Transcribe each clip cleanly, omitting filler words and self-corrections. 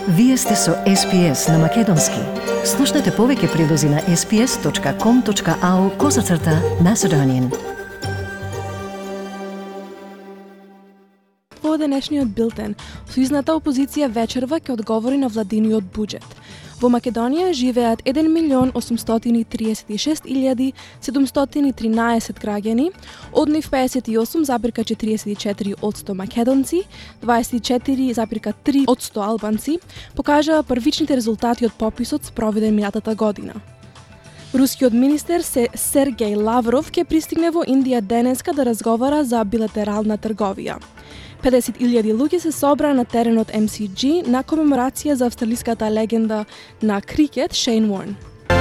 Вие сте со SPS на Македонски. Слушнете повеќе прилози на sps.com.au/Macedonian. Во денешниот билтен, сојузната опозиција вечерва ќе одговори на владиниот буџет. Во Македонија живеат 1.836.713 граѓани, од нив 58,44% македонци, 24,3% албанци, покажаа првичните резултати од пописот спроведен минатата година. Рускиот министер Сергеј Лавров ќе пристигне во Индија денеска да разговара за билатерална трговија. 50,000 луѓе се собраа на теренот MCG на комеморација за австралиската легенда на крикет Шейн Уорн.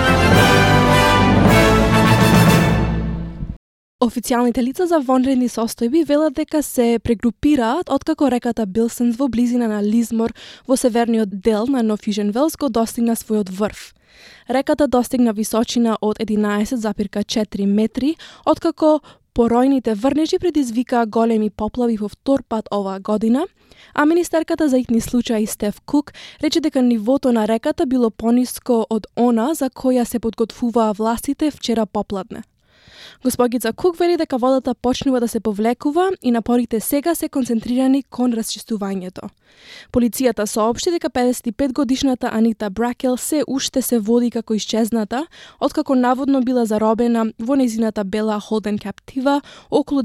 Официјалните лица за вонредни состојби велат дека се прегрупираат откако реката Билсенс во близина на Лизмор во северниот дел на Нов Јужен Велс го достигна својот врв. Реката достигна височина од 11,4 метри, откако поројните врнежи предизвикаа големи поплави во втор пат оваа година, а министерката за итни случаи Стеф Кук рече дека нивото на реката било пониско од она за која се подготвуваа властите вчера попладне. Госпогица Кук вели дека водата почнува да се повлекува и напорите сега се концентрирани кон расчистувањето. Полицијата соопшти дека 55-годишната Анита Бракел се уште се води како исчезната, откако наводно била заробена во нејзината бела Холден Каптива околу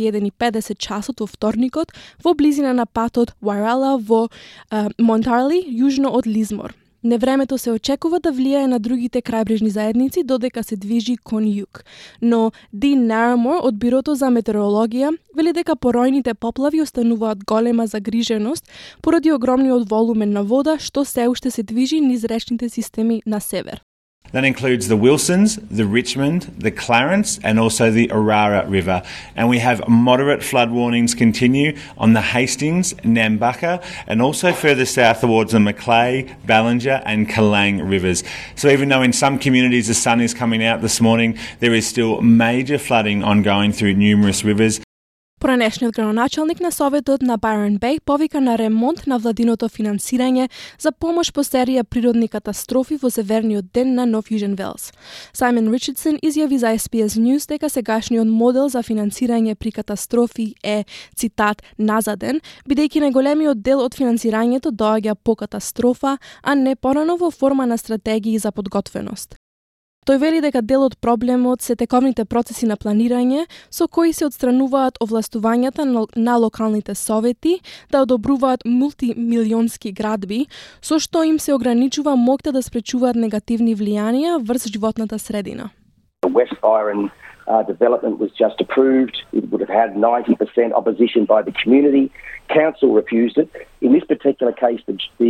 21:50 часот во вторникот во близина на патот Вајрала во Монтарли, јужно од Лизмор. Невремето се очекува да влијае на другите крајбрежни заедници додека се движи кон југ. Но Дин Нарамор од Бирото за метеорологија вели дека поројните поплави остануваат голема загриженост поради огромниот волумен на вода што се уште се движи низ речните системи на север. That includes the Wilsons, the Richmond, the Clarence and also the Orara River. And we have moderate flood warnings continue on the Hastings, Nambucca and also further south towards the Macleay, Ballinger and Kalang rivers. So even though in some communities the sun is coming out this morning, there is still major flooding ongoing through numerous rivers. Поранешниот градоначалник на Советот на Byron Bay повика на ремонт на владиното финансирање за помош по серија природни катастрофи во северниот дел на Нов Јужен Велс. Саймон Ричардсон изјави за SBS News дека сегашниот модел за финансирање при катастрофи е, цитат, назаден, бидејќи најголемиот дел од финансирањето доаѓа по катастрофа, а не порано во форма на стратегии за подготвеност. Тој вели дека дел од проблемот се тековните процеси на планирање со кои се отстрануваат овластувањата на локалните совети да одобруваат мултимилионски градби, со што им се ограничува моќта да спречуваат негативни влијанија врз животната средина. The West Byron development was just approved. It would have had 90% opposition by the community. Council refused it. In this particular case,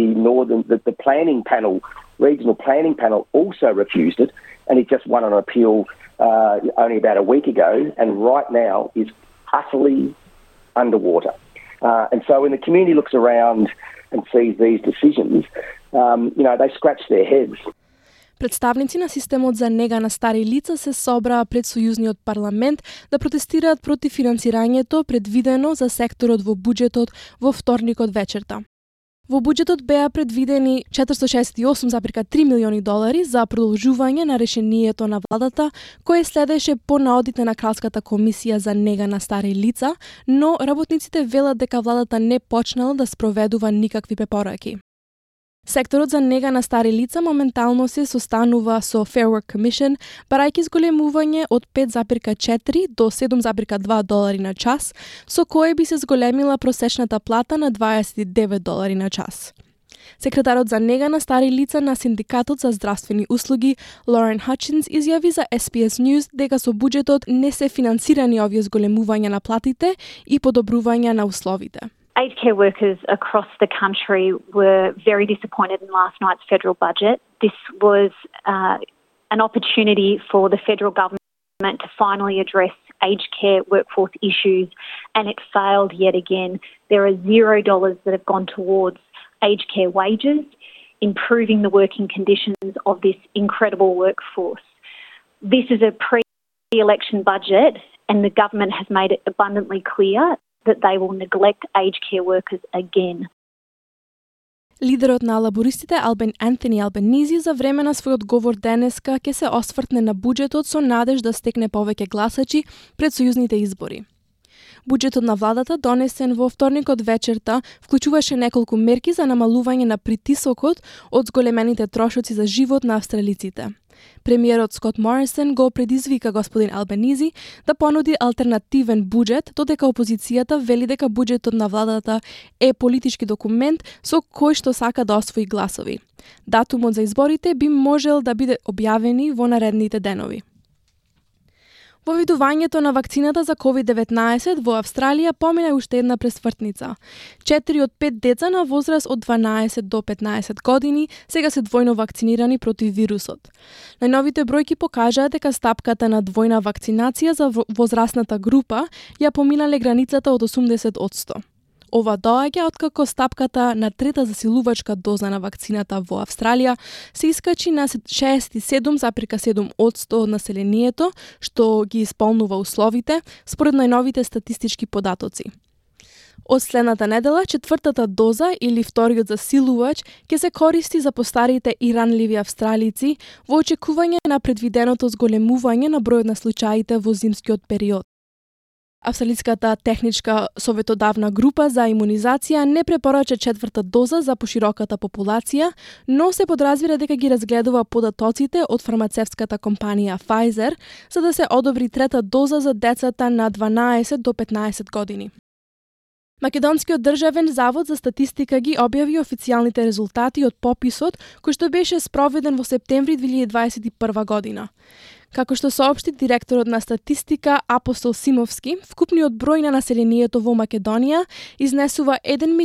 the planning panel, regional planning panel, also refused it, and it just won an appeal only about a week ago, and right now is utterly underwater. And so when the community looks around and sees these decisions, they scratch their heads. Представници на системот за нега на стари лица се собраа пред Сојузниот парламент да протестираат против финансирањето предвидено за секторот во буџетот во вторникот вечерта. Во буџетот беа предвидени $468,3 милиони за продолжување на решението на владата, кое следеше по наодите на Кралската комисија за нега на стари лица, но работниците велат дека владата не почнала да спроведува никакви препораки. Секторот за нега на стари лица моментално се состанува со Fair Work Commission, барајќи зголемување од 5,4 до $7,2 на час, со кое би се зголемила просечната плата на $29 на час. Секретарот за нега на стари лица на Синдикатот за здравствени услуги, Лорен Хачинс, изјави за SBS News дека со буџетот не се финансирани овие зголемувања на платите и подобрување на условите. Aged care workers across the country were very disappointed in last night's federal budget. This was an opportunity for the federal government to finally address aged care workforce issues, and it failed yet again. There are $0 that have gone towards aged care wages, improving the working conditions of this incredible workforce. This is a pre-election budget, and the government has made it abundantly clear that they will neglect aged care workers again. Лидерот на лабористите Антони Албанизи за време на својот говор денеска ќе се освртне на буџетот со надеж да стекне повеќе гласачи пред сојузните избори. Буџетот на владата, донесен во вторникот вечерта, вклучуваше неколку мерки за намалување на притисокот од зголемените трошоци за живот на австралиците. Премиерот Скот Морисон го предизвика господин Албанизи да понуди алтернативен буџет, додека опозицијата вели дека буџетот на владата е политички документ со кој што сака да освои гласови. Датумот за изборите би можел да биде објавени во наредните денови. Повидувањето на вакцината за COVID-19 во Австралија помина уште една пресвртница. 4 од 5 деца на возраст од 12 до 15 години сега се двојно вакцинирани против вирусот. Најновите бројки покажаат дека стапката на двојна вакцинација за возрастната група ја поминале границата од 80%. Ова доаѓа откако стапката на трета засилувачка доза на вакцината во Австралија се искачи на 67,7% од населението, што ги исполнува условите, според најновите статистички податоци. Од следната недела, четвртата доза или вториот засилувач ќе се користи за постарите и ранливи австралици во очекување на предвиденото зголемување на бројот на случаите во зимскиот период. Австралиската техничка советодавна група за имунизација не препорача четврта доза за пошироката популација, но се подразбира дека ги разгледува податоците од фармацевската компанија Pfizer за да се одобри трета доза за децата на 12 до 15 години. Македонскиот државен завод за статистика ги објави официјалните резултати од пописот кој што беше спроведен во септември 2021 година. Како што соопшти директорот на статистика Апостол Симовски, вкупниот број на населението во Македонија изнесува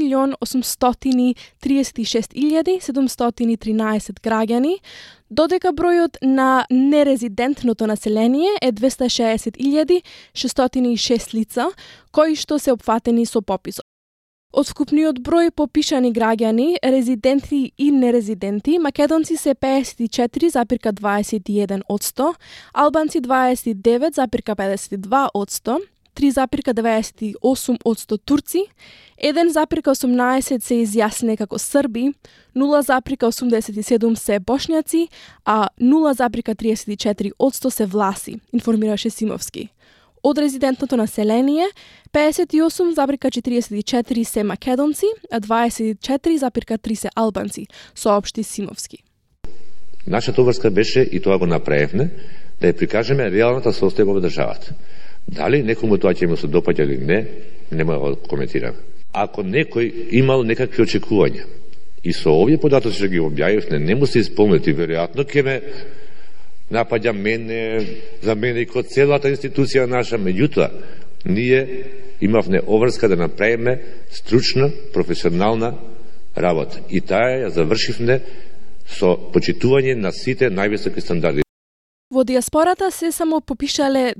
1.836.713 граѓани, додека бројот на нерезидентното население е 260.606 лица, кои што се опфатени со пописот. Од вкупниот број попишани граѓани, резиденти и нерезиденти, македонци се 54,21%, албанци 29,52%, 3,98% турци, 1,18% се изјасниле како срби, 0,87% се бошњаци, а 0,34% се власи, информираше Симовски. Од резидентното население, 58,44% се македонци, а 24,3% се албанци, соопшти Симовски. Нашата обврска беше, и тоа го направивме, да ја прикажеме реалната состојба во државата. Дали некому тоа ќе му се допаѓа или не, нема да коментирам. Ако некој имал некакви очекувања и со овие податоци што ги објавивме не му се исполнети, веројатно ќе ме напаѓа мене, за мене и код целата институција наша, меѓутоа, ние имавме обврска да направиме стручна, професионална работа. И таа ја завршивме со почитување на сите највисоки стандарди. Во диаспората се само попишале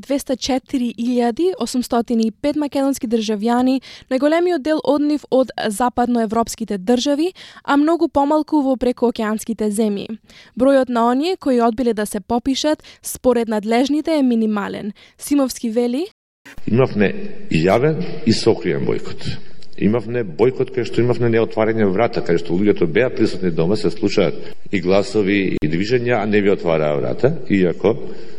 204.805 македонски државјани, најголемиот дел од нив од западноевропските држави, а многу помалку во прекоокеанските земји. Бројот на оние кои одбиле да се попишат според надлежните е минимален. Симовски вели: Имавме јавен и сокриен бојкот. Имавме бојкот кај што имавме неотварање врата, кај што луѓето беа присутни дома, се слушаат и гласови и движења, а не ви отвараа врата, иако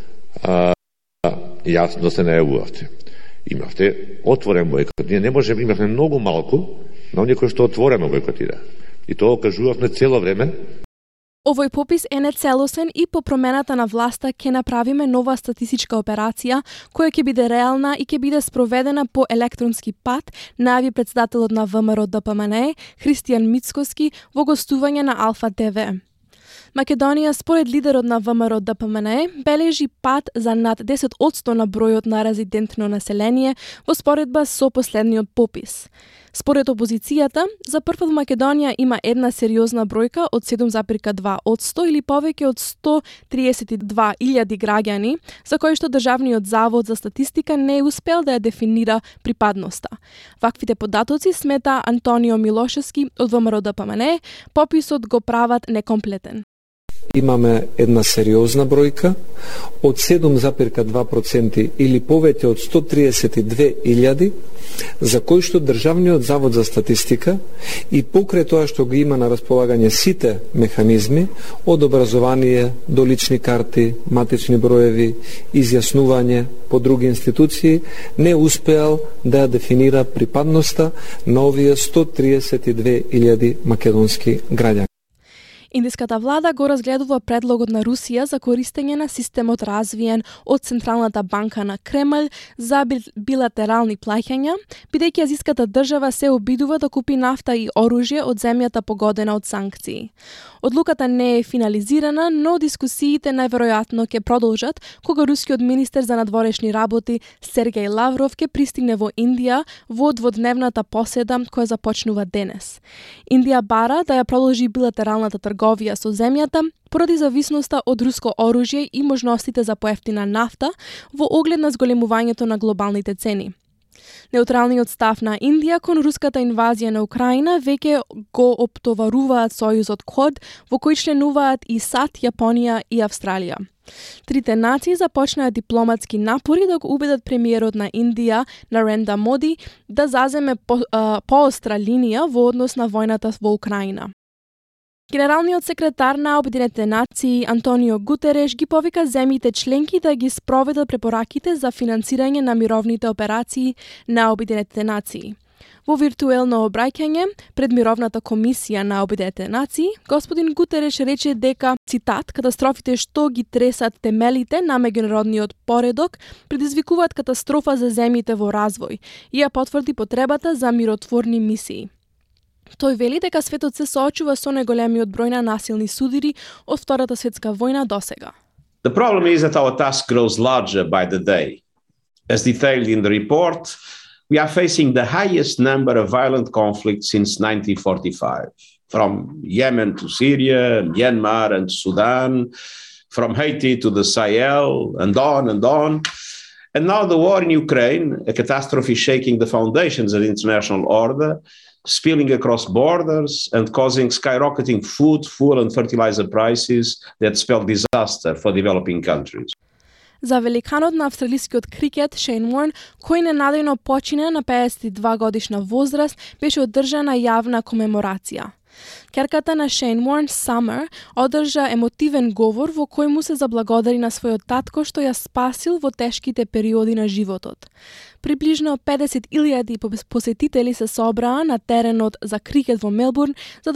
јасно се најавувавте. Имавте отворен бојкот. Ние не можеме, имавме многу малку на оние кои што отворено бојкотира. И тоа кажувавме цело време. Овој попис е нецелосен и по промената на власта ќе направиме нова статистичка операција која ќе биде реална и ќе биде спроведена по електронски пат, најави претседателот на ВМРО ДПМН Христијан Мицкоски во гостување на Алфа ТВ. Македонија, според лидерот на ВМРО ДПМН, бележи пат за над 10% на бројот на резидентно население во споредба со последниот попис. Според опозицијата, за прв пат Македонија има една сериозна бројка од 7,2% или повеќе од 132.000 граѓани, за кои што Државниот завод за статистика не е успел да ја дефинира припадноста. Ваквите податоци, смета Антонио Милошевски од ВМРО ДПМН, пописот го прават некомплетен. имаме една сериозна бројка од 7,2% или повеќе од 132.000 за кои што Државниот завод за статистика и покрај тоа што го има на располагање сите механизми од образование до лични карти, матични броеви, изјаснување по други институции, не успеал да ја дефинира припадноста на овие 132.000 македонски граѓани. Индиската влада го разгледува предлогот на Русија за користење на системот развиен од Централната банка на Кремљ за билатерални плаќања, бидејќи азиската држава се обидува да купи нафта и оружје од земјата погодена од санкции. Одлуката не е финализирана, но дискусиите најверојатно ќе продолжат кога рускиот министер за надворешни работи Сергеј Лавров ќе пристигне во Индија во дводневната поседа која започнува денес. Индија бара да ја продолжи билатералната трговија со земјата поради зависноста од руско оружје и можностите за поевтина нафта во оглед на зголемувањето на глобалните цени. Неутралниот став на Индија кон руската инвазија на Украина веќе го оптоваруваат сојузот Квад, во кој членуваат и САД, Јапонија и Австралија. Трите нации започнаа дипломатски напори да го убедат премиерот на Индија, Нарендра Моди, да заземе поостра линија во однос на војната во Украина. Генералниот секретар на Обединетите нации Антонио Гутереш ги повика земјите членки да ги спроведат препораките за финансирање на мировните операции на Обединетите нации. Во виртуелно обраќање пред Мировната комисија на Обединетите нации, господин Гутереш рече дека, цитат, катастрофите што ги тресат темелите на меѓународниот поредок предизвикуваат катастрофа за земјите во развој и ја потврди потребата за миротворни мисии. Тој вели дека светот се соочува со најголемиот број на насилни судири од Втората светска војна досега. The problem is that our task grows larger by the day. As detailed in the report, we are facing the highest number of violent conflicts since 1945, from Yemen to Syria, Myanmar and Sudan, from Haiti to the Sahel, and on and on. And now the war in Ukraine, a catastrophe shaking the foundations of the international order, spilling across borders and causing skyrocketing food, fuel and fertilizer prices that spell disaster for developing countries. За великанот на австралискиот крикет Шейн Уорн, кој ненадејно почина на 52 годишна возраст, беше одржана јавна комеморација. Керката на Шейн Уорн, Самер, одржа емотивен говор во кој му се заблагодари на својот татко што ја спасил во тешките периоди на животот. Приближно 50.000 посетители се собраа на теренот за крикет во Мелбурн за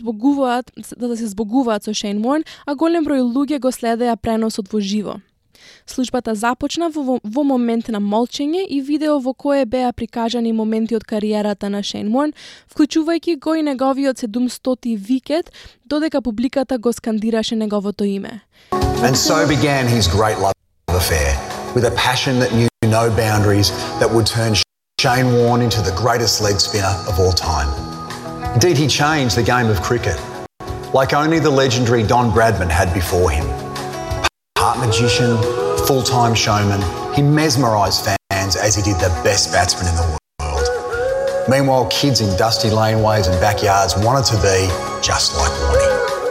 да се збогуваат со Шейн Уорн, а голем број луѓе го следеа преносот во живо. Службата започна во момент на молчење и видео во кое беа прикажани моменти од кариерата на Шейн Уорн, вклучувајќи го и неговиот 700-ти викет, додека публиката го скандираше неговото име. And so began his great love affair, with a passion that knew no boundaries that would turn Shane Warne into the greatest leg spinner of all time. Indeed, he changed the game of cricket, like only the legendary Don Bradman had before him. Part magician, full-time showman, he mesmerised fans as he did the best batsman in the world. Meanwhile, kids in dusty laneways and backyards wanted to be just like Warnie.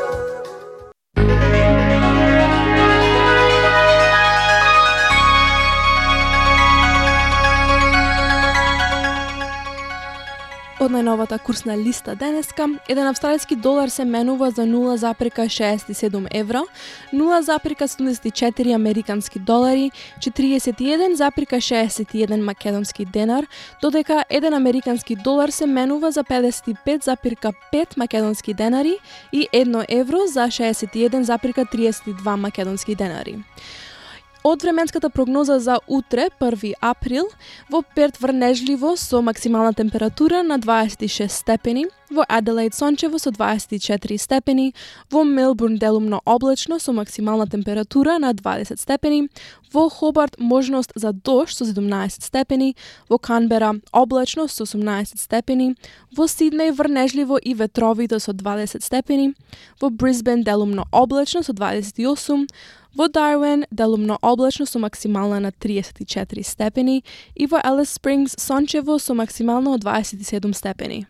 Од најновата курсна листа денеска, еден австралиски долар се менува за 0,67 евро, 0,74 американски долари, 41,61 македонски денар, додека еден американски долар се менува за 55,5 македонски денари и 1 евро за 61,32 македонски денари. Од временската прогноза за утре, 1 април, во Перт врнежливо со максимална температура на 26 степени, во Аделаид сончево со 24 степени, во Мелбурн делумно облачно со максимална температура на 20 степени, во Хобарт можност за дожд со 17 степени, во Канбера облачно со 18 степени, во Сиднеј врнежливо и ветровито со 20 степени, во Брисбен делумно облачно со 28, во Дарвин делумно облачно со максимална на 34 степени и во Елис Спрингс сончево со максимално 27 степени.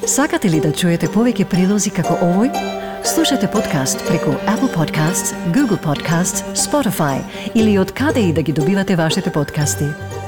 Сакате ли да чуете повеќе прилози како овој? Слушате подкаст преку Apple Podcasts, Google Podcasts, Spotify или од каде и да ги добивате вашите подкасти.